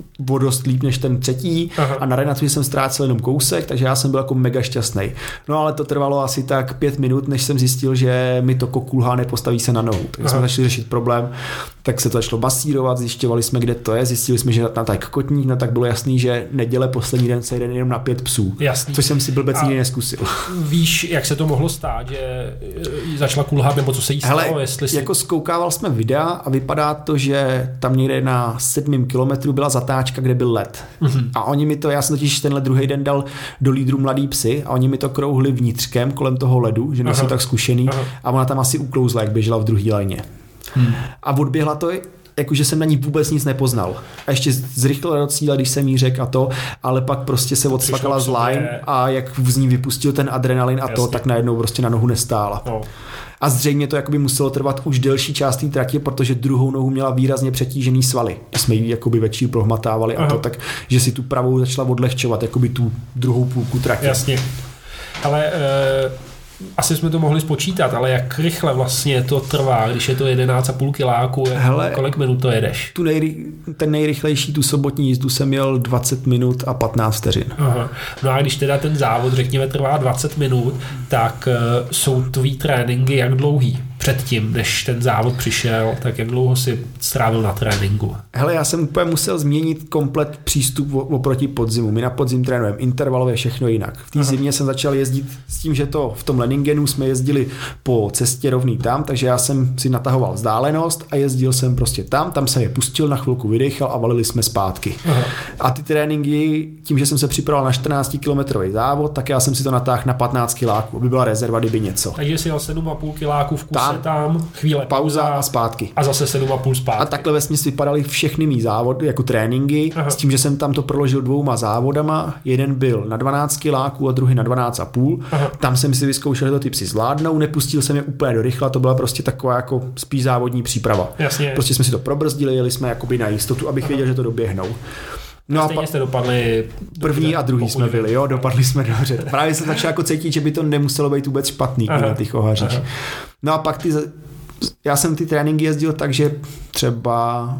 o dost líp než ten třetí. Aha. A na Renatu jsem ztrácel jenom kousek, takže já jsem byl jako mega šťastný. No ale to trvalo asi tak pět minut, než jsem zjistil, že mi to kokulhá nepostaví se na nohu. Takže jsme začali řešit problém, tak se to začalo basírovat, zjišťovali jsme, kde to je, zjistili jsme, že na tak kotník, no tak bylo jasný, že neděle poslední den se jde jenom na pět psů. Jasný. Což jsem si blbec nikdy neskusil.
Víš, jak se to mohlo stát, že začala kulhat, nebo co se jí stalo?
Hele,
jestli si...
jako zkoukával jsme videa a vypadá to, že tam někde na sedmém kilometru byla zatáčka, kde byl led. Mm-hmm. A oni mi to, já jsem totiž tenhle druhý den dal do lídru mladý psy a oni mi to krouhli vnitřkem kolem toho ledu, že nejsou tak zkušený Aha. a ona tam asi uklouzla, jak běžela v druhé lajně. Hmm. A odběhla to, jakože jsem na ní vůbec nic nepoznal. A ještě zrychlila do cíle, když jsem jí řekl a to, ale pak prostě se odsvakala z line a jak z ní vypustil ten adrenalin a Jasně. to, tak najednou prostě na nohu nestála. No. A zřejmě to jakoby muselo trvat už delší část té tratě, protože druhou nohu měla výrazně přetížený svaly. Jsme ji jakoby větší prohmatávali Aha. a to tak, že si tu pravou začala odlehčovat, jakoby tu druhou půlku tratě.
Jasně. Ale e, asi jsme to mohli spočítat, ale jak rychle vlastně to trvá, když je to jedenáct a půl kiláku, Hele, kolik minut to jedeš? Tu
nejry, ten nejrychlejší, tu sobotní jízdu jsem měl dvacet minut a patnáct vteřin.
Aha. No a když teda ten závod, řekněme, trvá dvacet minut, tak uh, jsou tvý tréninky jak dlouhý? Předtím, než ten závod přišel, tak jak dlouho si strávil na tréninku?
Hele, já jsem úplně musel změnit komplet přístup oproti podzimu. My na podzim trénujeme intervalově, všechno jinak. V té zimě jsem začal jezdit s tím, že to v tom Lenningenu jsme jezdili po cestě rovný tam, takže já jsem si natahoval vzdálenost a jezdil jsem prostě tam, tam jsem je pustil, na chvilku vydechal a valili jsme zpátky. Aha. A ty tréninky, tím, že jsem se připravil na čtrnáctikilometrový závod, tak já jsem si to natáhl na patnáct kiláků, aby byla rezerva, kdyby něco.
Takže si jel sedm a půl kiláků v kuse tam, tam chvíle
pauza a zpátky.
A zase sedm a půl zpátky.
A takhle vesměs vypadaly všechny mý závody jako tréninky, Aha. s tím, že jsem tam to proložil dvouma závodama. Jeden byl na dvanáct kiláků a druhý na dvanáct a půl. Aha. Tam jsem si vyzkoušel, že to ty psi zvládnou, nepustil jsem je úplně do rychla, to byla prostě taková jako spíš závodní příprava.
Jasně.
Prostě jsme si to probrzdili, jeli jsme jakoby na jistotu, abych Aha. věděl, že to doběhnou.
No a stejně pa... jste dopadli...
První a druhý jsme byli, jo, dopadli jsme dobře. Právě jsem začal jako cítit, že by to nemuselo být vůbec špatný na těch ohařích. No a pak ty... Já jsem ty tréninky jezdil tak, že třeba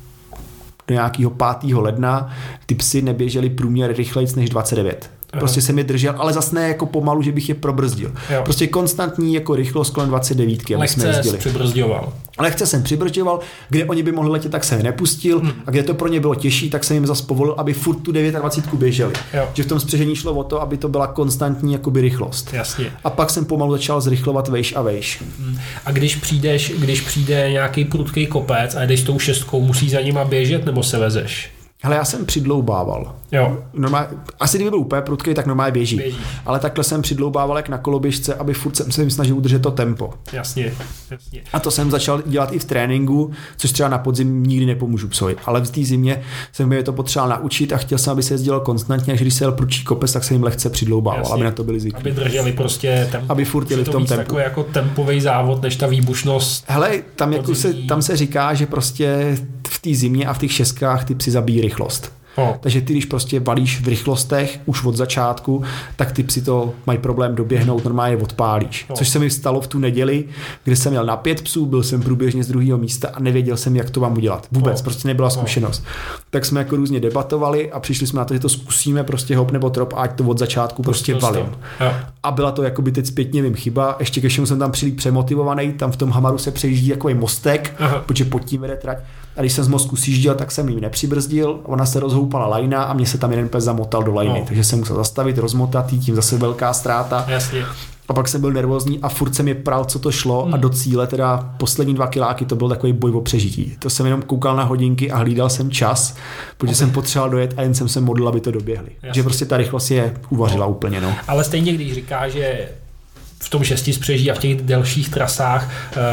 do nějakého pátého ledna ty psy neběžely průměr rychlejc než dvacet devět. Prostě jsem je držel, ale zase ne jako pomalu, že bych je probrzdil. Jo. Prostě konstantní jako rychlost kolem dvacet devět.
Lehce jsi přibrzďoval.
Lehce jsem přibrzďoval, kde oni by mohli letět, tak jsem je nepustil hmm. a kde to pro ně bylo těžší, tak jsem jim zase povolil, aby furt tu dvacet devět běželi. Jo. Že v tom spřežení šlo o to, aby to byla konstantní jakoby rychlost.
Jasně.
A pak jsem pomalu začal zrychlovat vejš a vejš.
Hmm. A když přijdeš, když přijde nějaký prudký kopec a jdeš tou šestkou, musíš za nima běžet nebo se vezeš?
Hele, já jsem přidloubával.
Jo.
Normálně, asi kdyby byl úplně prudký, tak normálně běží.
běží.
Ale takhle jsem přidloubával jak na koloběžce, aby furt jsem se jim snažil udržet to tempo.
Jasně, jasně.
A to jsem začal dělat i v tréninku, což třeba na podzim nikdy nepomůžu psovi. Ale v té zimě jsem mi to potřeboval naučit a chtěl jsem, aby se jezdilo konstantně, a když se jel prudší kopec, tak jsem jim lehce přidloubával, jasně. Aby na to byli zvyklí.
Aby drželi prostě tempo.
Aby furt jeli v tom tempu.
Takový jako tempový závod, než ta výbušnost.
Hele, tam, jako se, tam se říká, že prostě v té zimě a v těch šestkách ty psi zabíjí rychlost. Oh. Takže ty, když prostě valíš v rychlostech už od začátku, tak ty psi to mají problém doběhnout, normálně odpálíš. Oh. Což se mi stalo v tu neděli, kde jsem měl na pět psů, byl jsem průběžně z druhého místa a nevěděl jsem, jak to mám udělat. Vůbec, oh. prostě nebyla zkušenost. Oh. Tak jsme jako různě debatovali a přišli jsme na to, že to zkusíme prostě hop nebo trop, ať to od začátku prostě, prostě valím. Oh. A byla to jakoby teď zpětně vím chyba, ještě ke všemu jsem tam přilík přemotivovaný, tam v tom hamaru se přejíždí takový mostek, oh. protože pod tím vede trať. A když jsem z mozku sjížděl, tak jsem jí nepřibrzdil, ona se rozhoupala lajna a mě se tam jeden pes zamotal do lajny, no. Takže jsem musel zastavit, rozmotat jí, tím zase velká ztráta.
Jasně.
A pak jsem byl nervózní a furt jsem je pral, co to šlo hmm. a do cíle, teda poslední dva kiláky, to byl takový boj o přežití. To jsem jenom koukal na hodinky a hlídal jsem čas, protože okay. jsem potřeboval dojet a jen jsem se modlil, aby to doběhli. Jasně. Že prostě ta rychlost je uvařila no. úplně. No.
Ale stejně, když říká, že v tom šesti spřeží a v těch delších trasách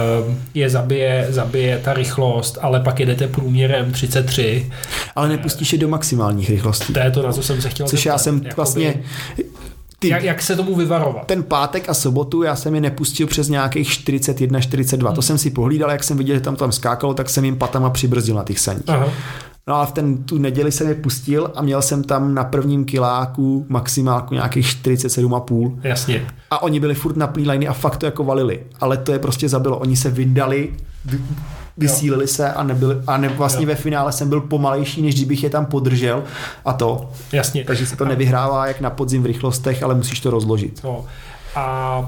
je zabije, zabije ta rychlost, ale pak jedete průměrem třicet tři.
Ale nepustíš je do maximálních rychlostí.
To je to, na co jsem se chtěl
Což zeptat. Já jsem Jakoby, vlastně...
Ty, jak, jak se tomu vyvarovat?
Ten pátek a sobotu já jsem je nepustil přes nějakých čtyřicet jedna čtyřicet dva. Hmm. To jsem si pohlídal, jak jsem viděl, že tam tam skákalo, tak jsem jim patama přibrzdil na těch saních. Aha. No a v ten, tu neděli jsem je pustil a měl jsem tam na prvním kiláku maximálku nějakých čtyřicet sedm a půl.
Jasně.
A oni byli furt na plný liny a fakt to jako valili. Ale to je prostě zabilo. Oni se vydali, vy, vysílili jo. se a nebyli, a ne, vlastně jo. ve finále jsem byl pomalejší, než kdybych je tam podržel a to.
Jasně.
Takže se to nevyhrává jak na podzim v rychlostech, ale musíš to rozložit.
No. A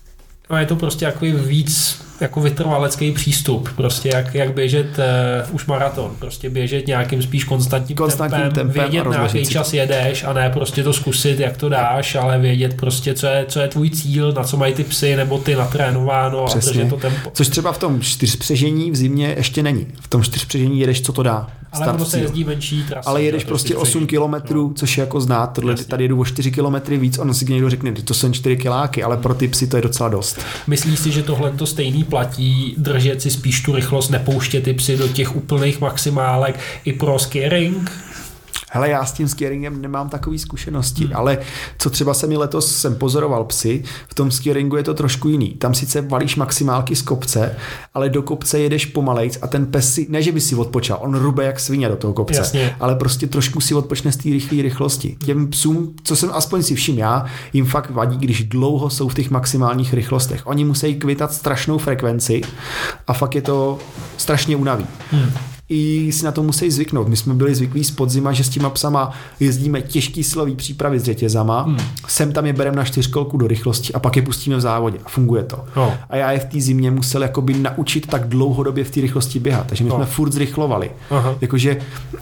no je to prostě takový víc jako vytrvalecký přístup, prostě jak, jak běžet uh, už maraton, prostě běžet nějakým spíš konstantním, konstantním tempem, tempem, vědět na jaký čas jedeš a ne prostě to zkusit, jak to dáš, ale vědět prostě, co je, co je tvůj cíl, na co mají ty psy, nebo ty natrénováno a držet to tempo.
Což třeba v tom čtyřpřežení v zimě ještě není. V tom čtyřpřežení jedeš, co to dá.
Ale ono se jezdí menší trasy.
Ale jedeš prostě osm kilometrů, no. což je jako znát. Tohle, tady jedu o čtyři kilometry víc, ono si někdo řekne, to jsou čtyři kiláky, ale pro ty psy to je docela dost.
Myslíš si, že tohle to stejný platí, držet si spíš tu rychlost, nepouštět ty psy do těch úplných maximálek i pro skiering?
Hele, já s tím skieringem nemám takový zkušenosti, hmm. ale co třeba se mi letos jsem pozoroval psy, v tom skieringu je to trošku jiný. Tam sice valíš maximálky z kopce, ale do kopce jedeš pomalejc a ten pes si, ne že by si odpočal, on rube jak svině do toho kopce, jasně. ale prostě trošku si odpočne z té rychlé rychlosti. Těm psům, co jsem aspoň si všim já, jim fakt vadí, když dlouho jsou v těch maximálních rychlostech. Oni musí kvitat strašnou frekvenci a fakt je to strašně unaví. Hmm. I si na to musí zvyknout. My jsme byli zvyklí z podzima, že s těma psama jezdíme těžký silový přípravy s řetězama, hmm. sem tam je bereme na čtyřkolku do rychlosti a pak je pustíme v závodě a funguje to. Oh. A já je v té zimě musel jakoby naučit tak dlouhodobě v té rychlosti běhat, takže my oh. jsme furt zrychlovali. Aha. Jakože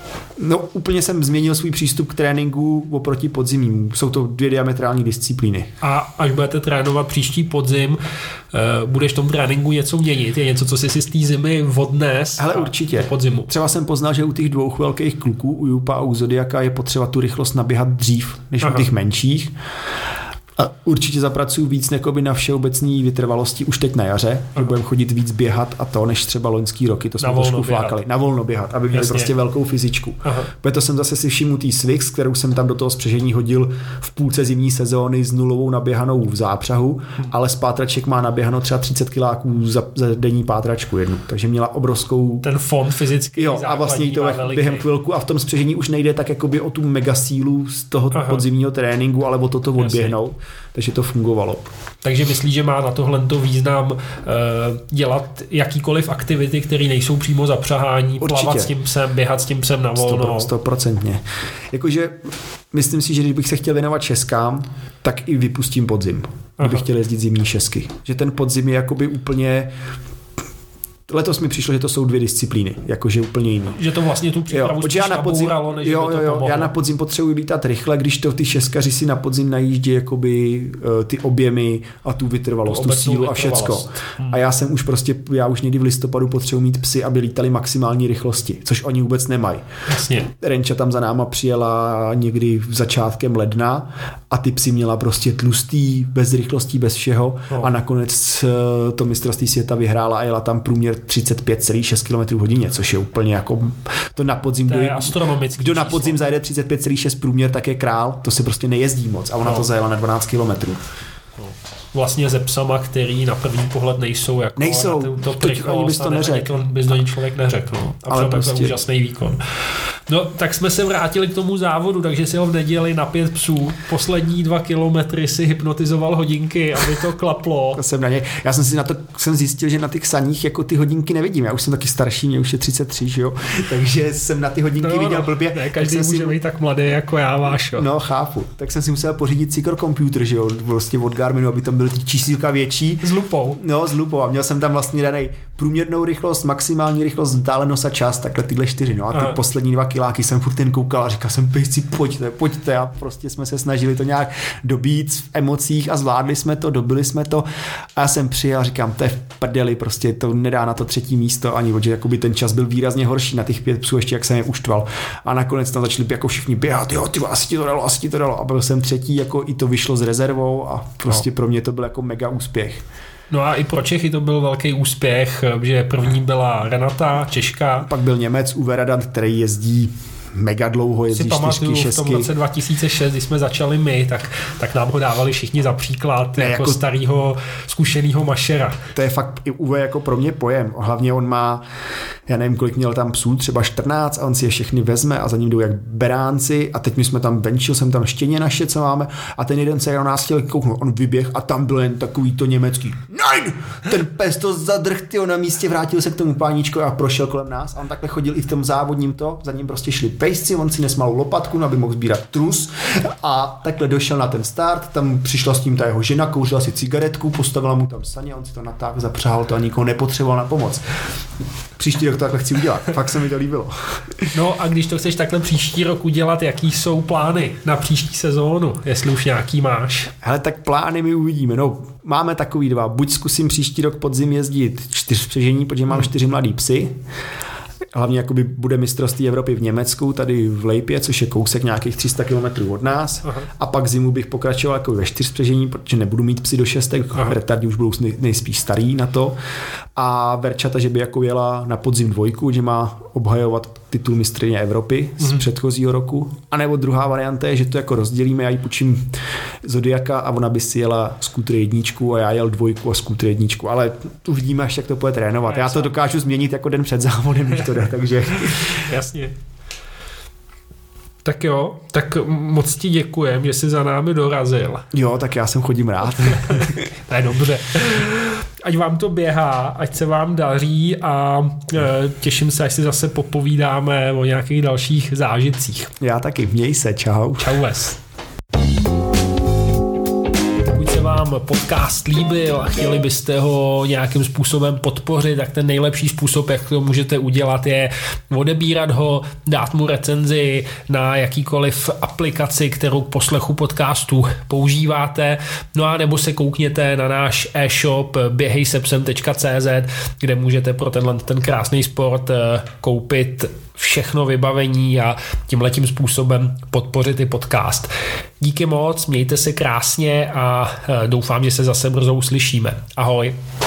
no úplně jsem změnil svůj přístup k tréninku oproti podzimnímu. Jsou to dvě diametrální disciplíny.
A až budete trénovat příští podzim, budeš v tom tréninku něco měnit? Je něco, co jsi si z té zimy odnes?
Hele, určitě. Podzimu. Třeba jsem poznal, že u těch dvou velkých kluků, u Jupa a u Zodiaka, je potřeba tu rychlost naběhat dřív, než Aha. u těch menších. A určitě zapracuju víc jakoby na všeobecné vytrvalosti už teď na jaře, že budeme chodit víc běhat a to, než třeba loňský roky, to jsme trošku flákali. Na volno běhat, aby měli Jasně. prostě velkou fyzičku. Aha. Proto jsem zase si všiml tý Swix, kterou jsem tam do toho spřežení hodil v půlce zimní sezóny s nulovou naběhanou v zápřahu, hmm. ale z pátraček má naběhano třeba třicet kiláků za, za denní pátračku jednu, takže měla obrovskou...
Ten fond fyzický
Jo, a vlastně to během chvilku a v tom spřežení už nejde tak jakoby o tu mega sílu z toho Aha. podzimního tréninku, ale o toto odběhnout. Takže to fungovalo.
Takže myslíš, že má na tohle význam uh, dělat jakýkoliv aktivity, které nejsou přímo zapřahání, Určitě. plavat s tím psem, běhat s tím psem na volno?
Stoprocentně. Jakože myslím si, že když bych se chtěl věnovat šeskám, tak i vypustím podzim. Kdybych chtěl jezdit zimní šesky. Že ten podzim je jakoby úplně... Letos mi přišlo, že to jsou dvě disciplíny, jakože úplně jiný.
Že to vlastně tu přípravu spíš nabouralo, než
jo,
by to
jo,
pomohlo.
Já na podzim potřebuji lítat rychle, když to ty šeskaři si na podzim najíždí jakoby uh, ty objemy a tu vytrvalost, tu, tu sílu a všecko. Hmm. A já jsem už prostě, já už někdy v listopadu potřebuji mít psy, aby lítali maximální rychlosti, což oni vůbec nemají.
Jasně.
Renča tam za náma přijela někdy v začátkem ledna a ty psy měla prostě tlustý, bez rychlostí, bez všeho no. a nakonec uh, to mistrovství světa vyhrála a jela tam průměr třicet pět celá šest kilometrů hodině, což je úplně jako to na podzim,
to je astronomický
kdo na
číslo.
podzim zajede třicet pět celá šest průměr, tak je král, to se prostě nejezdí moc a ona no. to zajela na dvanáct kilometrů.
No. Vlastně ze psama, který na první pohled nejsou jako
nejsou,
to, to
to ani bys to neřekl.
Bys do ní člověk neřekl. No. A ale prostě... to je úžasný výkon. No, tak jsme se vrátili k tomu závodu, takže si ho v neděli na pět psů. Poslední dva kilometry si hypnotizoval hodinky, aby to klaplo.
To jsem na ně. Já jsem si na to jsem zjistil, že na těch saních jako ty hodinky nevidím. Já už jsem taky starší, mě už je třicet tři, že jo. Takže jsem na ty hodinky no, viděl blbě.
Ne, každý může si... být tak mladý jako já, Vášo.
No, chápu. Tak jsem si musel pořídit cyklocomputer, že jo, vlastně od Garminu, aby tam byly ty čísílka větší.
S lupou.
No, s lupou. A měl jsem tam vlastně danej průměrnou rychlost, maximální rychlost, vzdálenost a čas, takhle tyhle čtyři. No a ty Aha. poslední dva kiláky jsem furt ten koukal a říkal jsem, pejci, pojďte, pojďte. A prostě jsme se snažili to nějak dobít v emocích a zvládli jsme to, dobili jsme to. A já jsem přijel a říkám, to je v prdeli, prostě to nedá na to třetí místo ani, protože jakoby ten čas byl výrazně horší na těch pět psů, ještě jak jsem je uštval. A nakonec tam začali jako všichni běhat, jo, ty asi ti to dalo, asi ti to dalo. A byl jsem třetí, jako i to vyšlo s rezervou a prostě no. pro mě to byl jako mega úspěch.
No a i pro Čechy to byl velký úspěch, že první byla Renata, Češka.
Pak byl Němec Uwe Radant, který jezdí mega dlouho, jezdí
si pamatuju,
čtyřky,
v tom roce dva tisíce šest, když jsme začali my, tak, tak nám ho dávali všichni za příklad ne, jako, jako starýho zkušenýho mašera.
To je fakt i Uwe jako pro mě pojem. Hlavně on má, já nevím, kolik měl tam psů, třeba čtrnáct a on si je všechny vezme a za ním jdou jak beránci a teď my jsme tam, venčil jsem tam štěně naše, co máme a ten jeden se na nás chtěl kouknout, on vyběh a tam byl jen takový to německý nein! Ten pes to zadrh, tyjo, na místě, vrátil se k tomu páníčku a prošel kolem nás a on takhle chodil i v tom závodním to, za ním prostě šli pejsci, on si nesl malou lopatku, aby mohl sbírat trus a takhle došel na ten start, tam přišla s tím ta jeho žena, kouřila si cigaretku, postavila mu tam saně, on si to natáhl, zapřáhal to a nikoho nepotřeboval na pomoc. Příští rok to takhle chci udělat, fakt se mi to líbilo.
No a když to chceš takhle příští rok udělat, jaký jsou plány na příští sezónu, jestli už nějaký máš?
Hele, tak plány my uvidíme, no máme takový dva, buď zkusím příští rok podzim jezdit čtyřpřežení, protože mám čtyři mladý psy, hlavně jakoby bude mistrovství Evropy v Německu, tady v Lejpě, což je kousek nějakých tři sta kilometrů od nás. Aha. A pak zimu bych pokračoval jako ve čtyřspřežení, protože nebudu mít psy do šestek, retardi už budou nejspíš starý na to. A Verčata, že by jako jela na podzim dvojku, že má obhajovat titul mistryně Evropy z mm. předchozího roku. A nebo druhá varianta je, že to jako rozdělíme, já jí půjčím Zodiaka a ona by si jela skútr jedničku a já jel dvojku a skútr jedničku. Ale uvidíme, až jak to bude trénovat. Já to dokážu změnit jako den před závodem, když to jde, takže...
Jasně. Tak jo, tak moc ti děkujem, že jsi za námi dorazil.
Jo, tak já sem chodím rád.
To je dobře. Ať vám to běhá, ať se vám daří a e, těším se, až si zase popovídáme o nějakých dalších zážitcích.
Já taky, měj se, čau.
Čau ves. Vám podcast líbil a chtěli byste ho nějakým způsobem podpořit, tak ten nejlepší způsob, jak to můžete udělat, je odebírat ho, dát mu recenzi na jakýkoliv aplikaci, kterou k poslechu podcastu používáte, no a nebo se koukněte na náš e-shop běhej se psem tečka cé zet, kde můžete pro tenhle ten krásný sport koupit všechno vybavení a tímhletím způsobem podpořit i podcast. Díky moc, mějte se krásně a doufám, že se zase brzo uslyšíme. Ahoj.